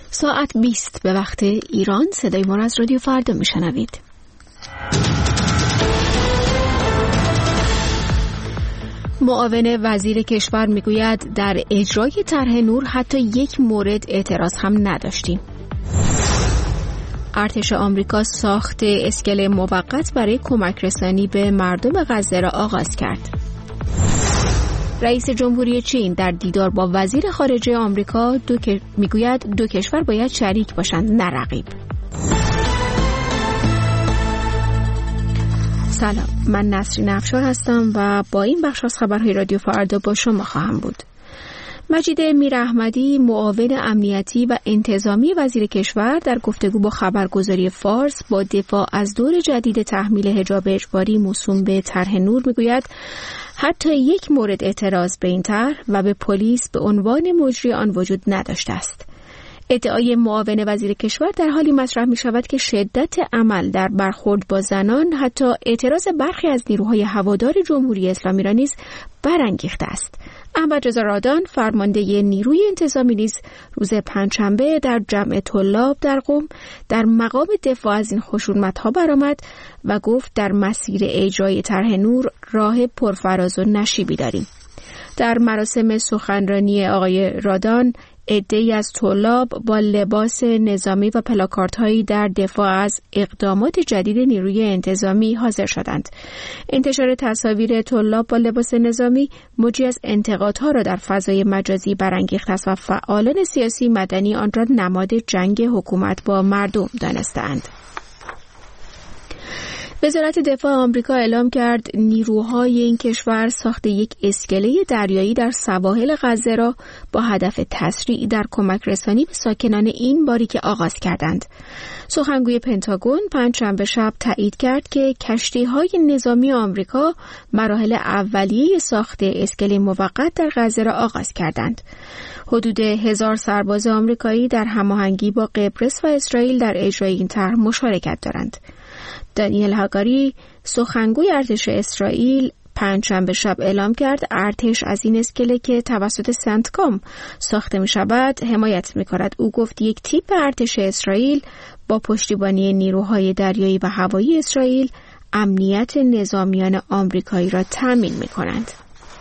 ساعت 20 به وقت ایران. صدای ما را از رادیو فردا میشنوید. معاون وزیر کشور میگوید در اجرای طرح نور حتی یک مورد اعتراض هم نداشتیم. ارتش آمریکا ساخت اسکله موقت برای کمک رسانی به مردم غزه را آغاز کرد. رئیس جمهوری چین در دیدار با وزیر خارجه آمریکا میگوید دو کشور باید شریک باشند نه رقیب. سلام، من نسرین افشار هستم و با این بخش از خبرهای رادیو فردا با شما خواهم بود. مجید میراحمدی، معاون امنیتی و انتظامی وزیر کشور، در گفتگو با خبرگزاری فارس با دفاع از دور جدید تحمیل حجاب اجباری موسوم به طرح نور میگوید حتی یک مورد اعتراض به این طرح و به پلیس به عنوان مجری آن وجود نداشته است. ادعای معاون وزیر کشور در حالی مطرح می شود که شدت عمل در برخورد با زنان حتی اعتراض برخی از نیروهای هوادار جمهوری اسلامی را نیز برانگیخته است. احمد رضا رادان، فرمانده نیروی انتظامی، نیز روز پنجشنبه در جمع طلاب در قم در مقام دفاع از این خشونت‌ها برآمد و گفت در مسیر اجرای طرح نور راه پرفراز و نشیبی داریم. در مراسم سخنرانی آقای رادان، عده‌ای از طلاب با لباس نظامی و پلاکاردهایی در دفاع از اقدامات جدید نیروی انتظامی حاضر شدند. انتشار تصاویر طلاب با لباس نظامی موجی از انتقادها را در فضای مجازی برانگیخته است و فعالان سیاسی مدنی آن را نماد جنگ حکومت با مردم دانسته‌اند. وزارت دفاع آمریکا اعلام کرد نیروهای این کشور ساخت یک اسکله دریایی در سواحل غزه را با هدف تسریع در کمک رسانی به ساکنان این باریک آغاز کردند. سخنگوی پنتاگون پنجشنبه شب تایید کرد که کشتی‌های نظامی آمریکا مراحل اولیه ساخت اسکله موقت در غزه را آغاز کردند. حدود 1000 سرباز آمریکایی در هماهنگی با قبرس و اسرائیل در اجرای این طرح مشارکت دارند. دانیل هاگاری، سخنگوی ارتش اسرائیل، پنجشنبه شب اعلام کرد ارتش از این اسکله که توسط سنتکام ساخته می شود حمایت می کند. او گفت یک تیپ ارتش اسرائیل با پشتیبانی نیروهای دریایی و هوایی اسرائیل امنیت نظامیان آمریکایی را تامین می کنند.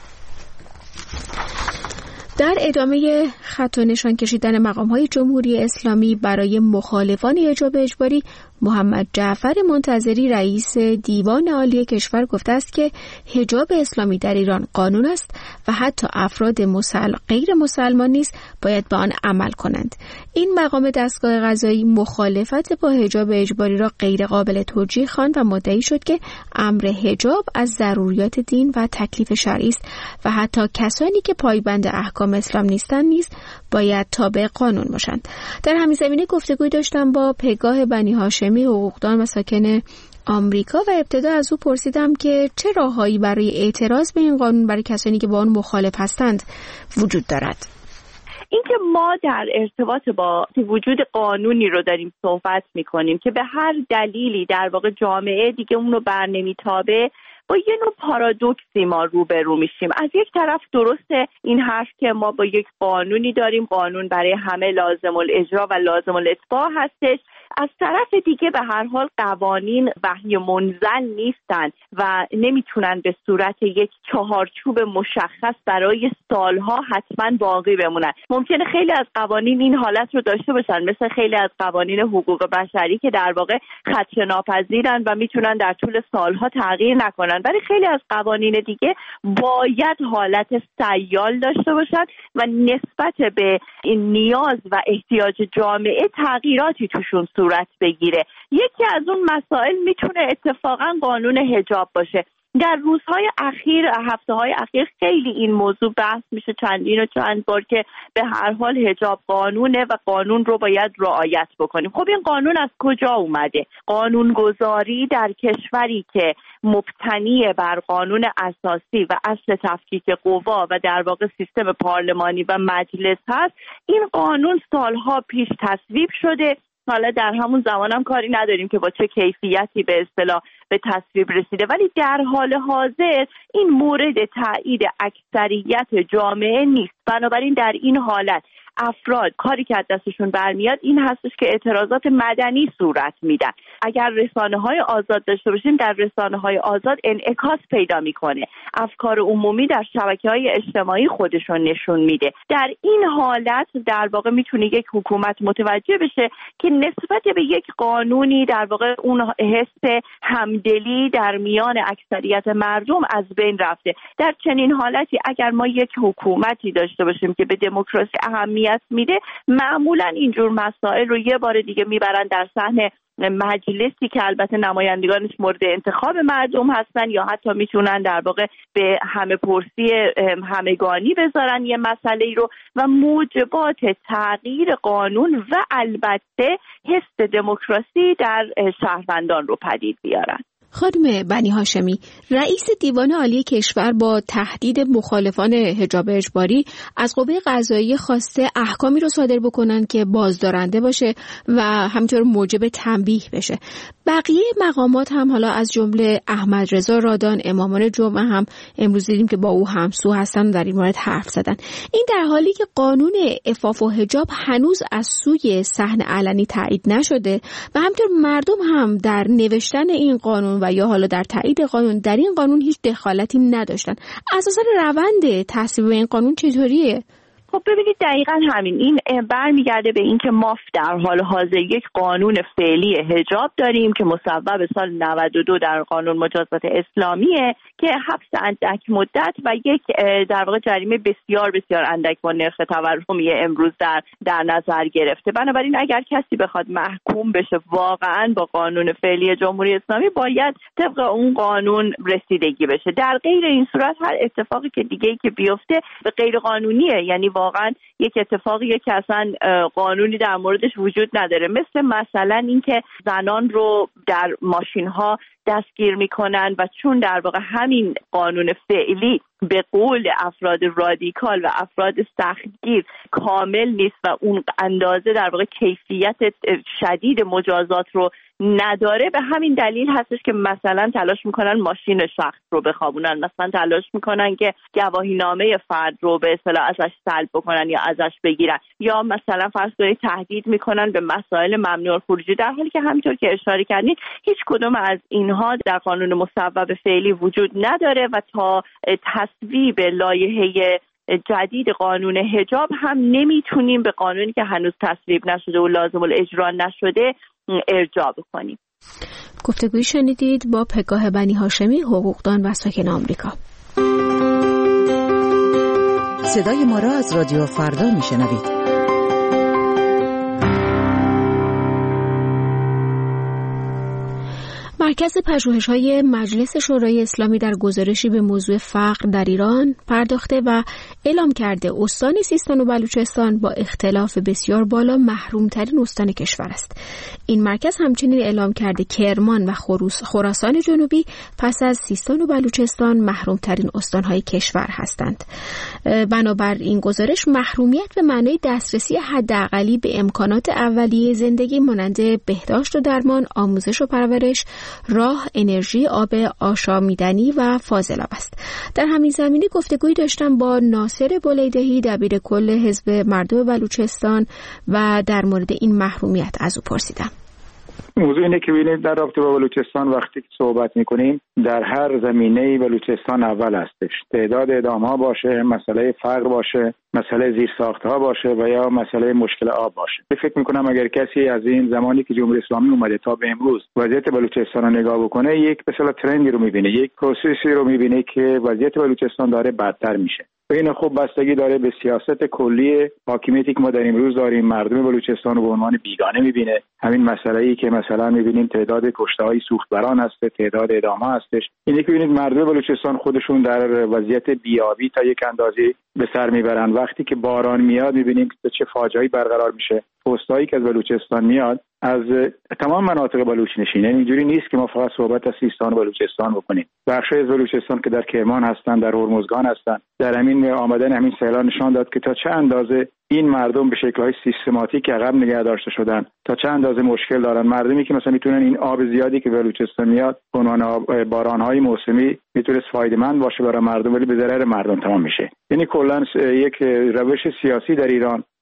در ادامه خط و نشان کشیدن مقام‌های جمهوری اسلامی برای مخالفان حجاب اجباری، محمد جعفر منتظری رئیس دیوان عالی کشور گفته است که حجاب اسلامی در ایران قانون است و حتی افراد غیر مسلمان نیز باید به آن عمل کنند. این مقام دستگاه قضایی مخالفت با حجاب اجباری را غیر قابل توجیه خواند و مدعی شد که امر حجاب از ضروریات دین و تکلیف شرعی است و حتی کسانی که پایبند احکام اسلام نیستند نیز باید تابع قانون باشند. در همین زمینه گفتگوی داشتم با پگاه بنی هاشمی، حقوقدان و ساکن آمریکا و ابتدا از او پرسیدم که چه راههایی برای اعتراض به این قانون برای کسانی که با آن مخالف هستند وجود دارد. اینکه ما در ارتباط با وجود قانونی رو داریم صحبت می‌کنیم که به هر دلیلی در واقع جامعه دیگه اون رو برنمی‌تابه، با یه نوع پارادوکسی ما روبرو میشیم. از یک طرف درسته این حرف که ما با یک قانونی داریم، قانون برای همه لازم الاجرا و لازم الاتباع هستش. از طرف دیگه به هر حال قوانین وحی منزل نیستن و نمیتونن به صورت یک چهارچوب مشخص برای سالها حتما باقی بمونن. ممکنه خیلی از قوانین این حالت رو داشته باشن، مثل خیلی از قوانین حقوق بشری که در واقع خدشه‌ناپذیرن و میتونن در طول سالها تغییر نکنن، ولی خیلی از قوانین دیگه باید حالت سیال داشته باشن و نسبت به این نیاز و احتیاج جامعه تغییراتی توشون صورت بگیره. یکی از اون مسائل میتونه اتفاقا قانون حجاب باشه. در روزهای اخیر، هفته‌های اخیر خیلی این موضوع بحث میشه چندین و چند بار که به هر حال حجاب قانونه و قانون رو باید رعایت بکنیم. خب این قانون از کجا اومده؟ قانونگذاری در کشوری که مبتنی بر قانون اساسی و اصل تفکیک قوا و در واقع سیستم پارلمانی و مجلس هست، این قانون سالها پیش تصویب شده. حالا در همون زمانم کاری نداریم که با چه کیفیتی به اصطلاح به تصویب رسیده، ولی در حال حاضر این مورد تایید اکثریت جامعه نیست. بنابراین در این حالت افراد کاری که از دستشون برمیاد این هستش که اعتراضات مدنی صورت میدن. اگر رسانه‌های آزاد داشته باشیم، در رسانه‌های آزاد انعکاس پیدا میکنه، افکار عمومی در شبکه‌های اجتماعی خودشون نشون میده. در این حالت در واقع میتونه یک حکومت متوجه بشه که نسبت به یک قانونی در واقع اون حس همدلی در میان اکثریت مردم از بین رفته. در چنین حالتی اگر ما یک حکومتی داشته باشیم که به دموکراسی اهمیت میده، معمولا اینجور مسائل رو یه بار دیگه میبرن در صحن مجلسی که البته نمایندگانش مورد انتخاب مردم هستن، یا حتی میتونن در واقع به همه پرسی همگانی بذارن یه مسئله رو و موجبات تغییر قانون و البته حس دموکراسی در شهروندان رو پدید بیارن. خانم بنی هاشمی، رئیس دیوان عالی کشور با تهدید مخالفان حجاب اجباری از قوه قضاییه خواسته احکامی رو صادر بکنن که بازدارنده باشه و همینطور موجب تنبیه بشه. بقیه مقامات هم حالا از جمله احمد رضا رادان، امامان جمعه هم امروز دیدیم که با او همسو هستن در این مورد حرف زدن. این در حالی که قانون عفاف و حجاب هنوز از سوی صحن علنی تایید نشده و همینطور مردم هم در نوشتن این قانون و یا حالا در تایید قانون در این قانون هیچ دخالتی نداشتن. اساساً روند تصویب این قانون چطوریه؟ خب ببینید دقیقاً همین، این برمیگرده به این که ما در حال حاضر یک قانون فعلی حجاب داریم که مصوب سال 92 در قانون مجازات اسلامیه که حبس اندک مدت و یک در واقع جریمه بسیار بسیار اندک با نرخ تورمی امروز در نظر گرفته. بنابراین اگر کسی بخواد محکوم بشه واقعاً با قانون فعلی جمهوری اسلامی، باید طبق اون قانون رسیدگی بشه. در غیر این صورت هر اتفاقی که دیگه‌ای که بیفته به غیر قانونیه، یعنی واقعا یک اتفاقیه که اصلا قانونی در موردش وجود نداره. مثلا اینکه زنان رو در ماشین ها دستگیر میکنن و چون در واقع همین قانون فعلی به قول افراد رادیکال و افراد سختگیر کامل نیست و اون اندازه در واقع کیفیت شدید مجازات رو نداره، به همین دلیل هستش که مثلا تلاش میکنن ماشین شخص رو بخوابونن، مثلا تلاش میکنن که گواهینامه فرد رو به اصطلاح ازش سلب بکنن یا ازش بگیرن، یا مثلا فرض کنید تهدید میکنن به مسائل ممنوع الخروجی، در حالی که همینطور که اشاره کردید هیچ کدوم از اینها در قانون مصوب فعلی وجود نداره و تا تصویب لایحه جدید قانون حجاب هم نمیتونیم به قانونی که هنوز تصویب نشده و لازم الاجرا نشده ارجاع بکنیم. گفتگوی شنیدید با پگاه بنی هاشمی، حقوقدان و ساکن آمریکا. صدای ما را از رادیو فردا میشنوید. مرکز پژوهش‌های مجلس شورای اسلامی در گزارشی به موضوع فقر در ایران پرداخته و اعلام کرده استان سیستان و بلوچستان با اختلاف بسیار بالا محروم‌ترین استان کشور است. این مرکز همچنین اعلام کرده کرمان و خراسان جنوبی پس از سیستان و بلوچستان محروم‌ترین استان‌های کشور هستند. بنابر این گزارش محرومیت به معنای دسترسی حداقلی به امکانات اولیه زندگی مانند بهداشت و درمان، آموزش و پرورش، راه، انرژی، آب آشامیدنی و فاضلاب است. در همین زمینه گفتگویی داشتم با ناصر بولیدهی، دبیر کل حزب مردم بلوچستان، و در مورد این محرومیت از او پرسیدم. موضوع اینه که ببینید در رابطه با بلوچستان وقتی که صحبت میکنیم در هر زمینه بلوچستان اول هستش. تعداد اعدام‌ها باشه، مسئله فقر باشه، مسئله زیرساخت‌ها باشه و یا مسئله مشکل آب باشه. فکر میکنم اگر کسی از این زمانی که جمهوری اسلامی اومده تا به امروز وضعیت بلوچستان رو نگاه بکنه، یک مثلا ترندی رو میبینه، یک پروسسی رو میبینه که وضعیت بلوچستان داره بدتر میشه. و این خوب بستگی داره به سیاست کلی حاکمیتی که ما در امروز داریم. مردم بلوچستان رو به عنوان بیگانه میبینه. همین مسئله‌ای که مثلا میبینیم تعداد کشته‌های سوختبران هست، تعداد اعدام‌ها هستش. اینی که ببینید مردم بلوچستان خودشون در وضعیت بیابی تا یک اندازه به سر میبرن. وقتی که باران میاد میبینیم که چه فاجعه‌ای برقرار میشه. پستایی که از بلوچستان میاد از تمام مناطق بلوچ نشین، یعنی اینجوری نیست که ما فقط صحبت از سیستان و بلوچستان بکنیم. بخشای از بلوچستان که در کرمان هستن، در هرمزگان هستن، در همین آمدن همین سیلان نشان داد که تا چه اندازه این مردم به شکل‌های سیستماتیک عقب نگه داشته شدن، تا چه اندازه مشکل دارن. مردمی که مثلا میتونن این آب زیادی که بلوچستان میاد به عنوان باران‌های موسمی میتونه فایده‌مند باشه برای مردم، ولی به ضرر مردم تمام میشه. یعنی کلاً یک روش سیاسی در ایران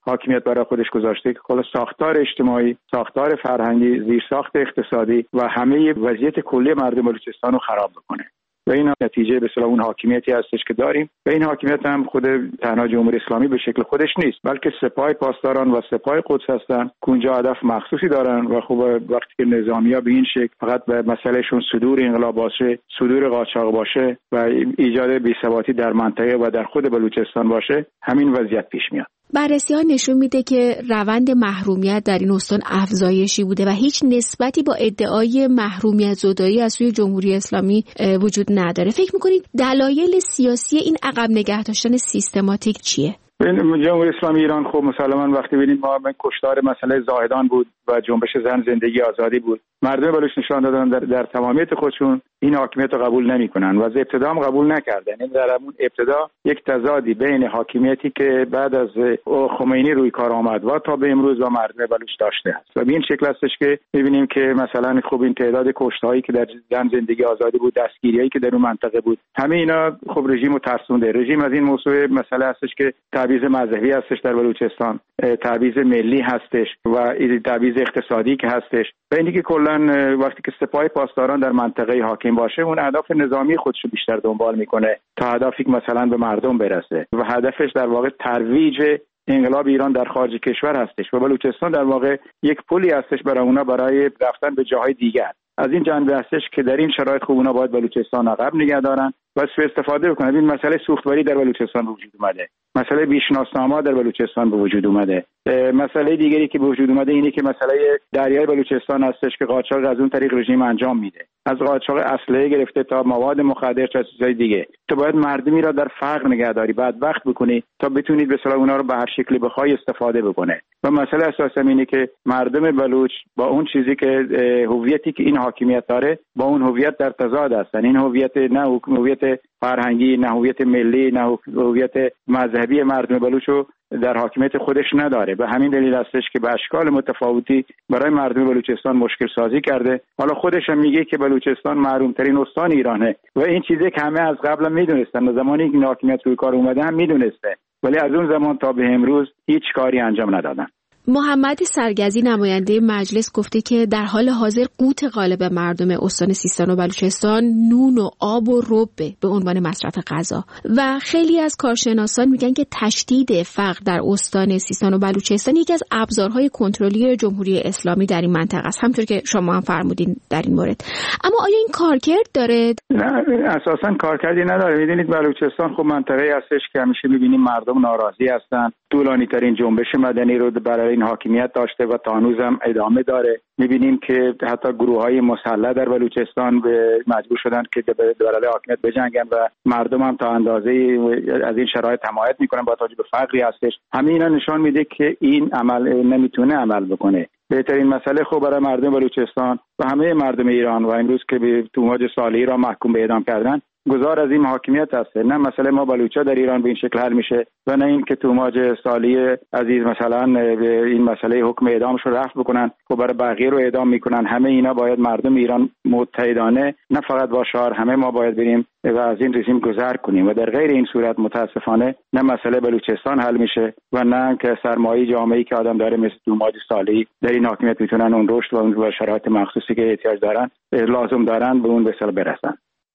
حاکمیت برای خودش گذاشته که کلا ساختار اجتماعی، ساختار فرهنگی، زیرساخت اقتصادی و همه وضعیت کلی مردم بلوچستان رو خراب بکنه. و این نتیجه به اصطلاح اون حاکمیتی هستش که داریم و این حاکمیت هم خود تنها جمهوری اسلامی به شکل خودش نیست، بلکه سپاه پاسداران و سپاه قدس هستن که اونجا هدف مخصوصی دارن و خب وقتی که نظامی‌ها به این شکل فقط به مسئلهشون صدور انقلاب باشه، صدور قاچاق باشه و ایجاد بی‌ثباتی در منطقه و در خود بلوچستان باشه، همین وضعیت پیش میاد. بررسی‌ها نشون میده که روند محرومیت در این استان افزایشی بوده و هیچ نسبتی با ادعای محرومیت زدایی از سوی جمهوری اسلامی وجود نداره. فکر می‌کنید دلایل سیاسی این عقب نگه داشتن سیستماتیک چیه؟ جمهوری اسلامی ایران خب مسلماً وقتی ببینیم ما کشتار مسئله زاهدان بود و جنبش زن زندگی آزادی بود، مردم بلوچ نشان دادن در تمامیت خودشون این حاکمیت رو قبول نمی‌کنن و از ابتدا هم قبول نکردن. این در همون ابتدا یک تضادی بین حاکمیتی که بعد از خمینی روی کار آمد و تا به امروز و مردم بلوچ داشته است و به این شکل هستش که می‌بینیم که مثلا خب این تعداد کشته‌هایی که در زن زندگی آزادی بود، دستگیری‌هایی که در اون منطقه بود، همه اینا خب رژیم رو ترسونده. رژیم از این موضوع مسئله هستش که تبعیض مذهبی هستش در بلوچستان، تبعیض ملی هستش و تبعیض اقتصادی که هستش و اینی که کلا وقتی که سپاه پاسداران در منطقه حاکم باشه اون اهداف نظامی خودش رو بیشتر دنبال میکنه تا هدفی که مثلا به مردم برسه و هدفش در واقع ترویج انقلاب ایران در خارج کشور هستش و بلوچستان در واقع یک پلی هستش برای اونا برای رفتن به جاهای دیگر. از این جنبه هستش که در این شرایط خوب اونا باید بلوچستان عقب نگه دارن و سوء استفاده بکنن. این مسئله سوختواری در بلوچستان به وجود اومده، مسئله بیشناسنامه‌ها در بلوچستان به وجود اومده. مسئله دیگری که به وجود اومده اینه که مسئله دریای بلوچستان هستش که قاچاق از اون طریق رژیم انجام میده، از قاچاق اسلحه گرفته تا مواد مخدر تا چیزهای دیگه. تو باید مردمی را در فقر نگهداری، بدبخت بکنی تا بتونید به اصطلاح اونا رو به هر شکلی بخوای استفاده بکنه. و مسئله اساسا اینه که مردم بلوچ با اون چیزی که هویتی که این حاکمیت داره با اون هویت در تضاد هستن. این هویت نه هویت فرهنگی، نه هویت ملی، نه هویت مذهبی مردم بلوچو در حاکمیت خودش نداره. به همین دلیل هستش که به اشکال متفاوتی برای مردم بلوچستان مشکل سازی کرده. حالا خودش هم میگه که بلوچستان محروم ترین استان ایرانه و این چیزی که همه از قبل میدونستن و زمانی که حاکمیت روی کار اومده هم میدونسته، ولی از اون زمان تا به امروز هیچ کاری انجام ندادن. محمد سرگزی نماینده مجلس گفته که در حال حاضر قوت غالب مردم استان سیستان و بلوچستان نون و آب و ربه به عنوان مصرف غذا و خیلی از کارشناسان میگن که تشدید فقر در استان سیستان و بلوچستان یکی از ابزارهای کنترلی جمهوری اسلامی در این منطقه است، همونطور که شما هم فرمودین در این مورد. اما آیا این کارکرد داره؟ نه، اساساً کارکردی نداره. میدونید بلوچستان خب منطقه‌ای هستش که همیشه می‌بینیم مردم ناراضی هستن. طولانی ترین جنبش مدنی رو برای این حاکمیت داشته و تا هنوزم ادامه داره. می‌بینیم که حتی گروه‌های مسلح در بلوچستان مجبور شدن که برای حاکمیت بجنگن و مردم هم تا اندازه از این شرایط حمایت می‌کنن با توجه به فقری هستش. همه اینا نشان میده که این عمل نمیتونه عمل بکنه. بهترین مسئله خب برای مردم بلوچستان و همه مردم ایران و امروز که به توماج صالحی را محکوم به اعدام کردن گذار از این حاکمیت هست. نه مسئله ما بلوچا در ایران به این شکل حل میشه و نه این که توماج صالحی عزیز مثلا این مسئله حکم اعدامش رو رفع بکنن و برای بقیه رو اعدام میکنن. همه اینا باید مردم ایران متحدانه نه فقط با شعار، همه ما باید بریم و از این رژیم گذر کنیم و در غیر این صورت متاسفانه نه مسئله بلوچستان حل میشه و نه که سرمایه جامعه‌ای که آدم داره مثل توماج صالحی در این حاکمیت میتونن اون رشد و اون شرایط مخصوصی که احتیاج دارن لازم دارن به اون به اصطلاح برسن.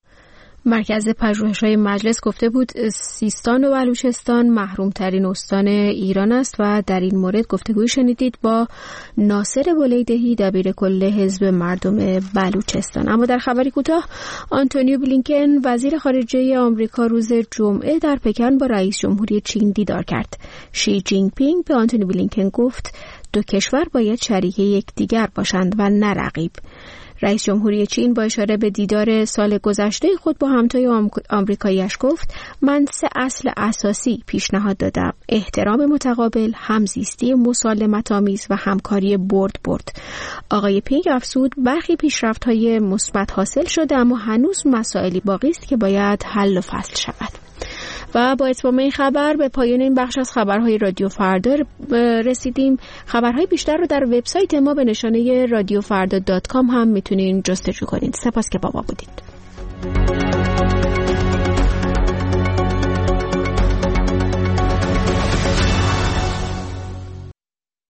مرکز پژوهش‌های مجلس گفته بود سیستان و بلوچستان محروم‌ترین استان ایران است و در این مورد گفتگوی شنیدید با ناصر ولیدهی دبیر کل حزب مردم بلوچستان. اما در خبری کوتاه، آنتونیو بلینکن وزیر خارجه آمریکا روز جمعه در پکن با رئیس جمهوری چین دیدار کرد. شی جینگ پینگ به آنتونیو بلینکن گفت دو کشور باید شریک یکدیگر باشند و نه رقیب. رئیس جمهوری چین با اشاره به دیدار سال گذشته خود با همتای آمریکایی‌اش گفت من 3 اصل اساسی پیشنهاد دادم: احترام متقابل، همزیستی مسالمت‌آمیز و همکاری برد. آقای پینگ افزود برخی پیشرفت‌های مثبت حاصل شده اما هنوز مسائلی باقی است که باید حل و فصل شود. و با اتمام این خبر به پایان این بخش از خبرهای رادیو فردا رسیدیم. خبرهای بیشتر رو در وبسایت ما به نشانه radiofarda.com هم میتونین جستجو کنید. سپاس که با ما بودید.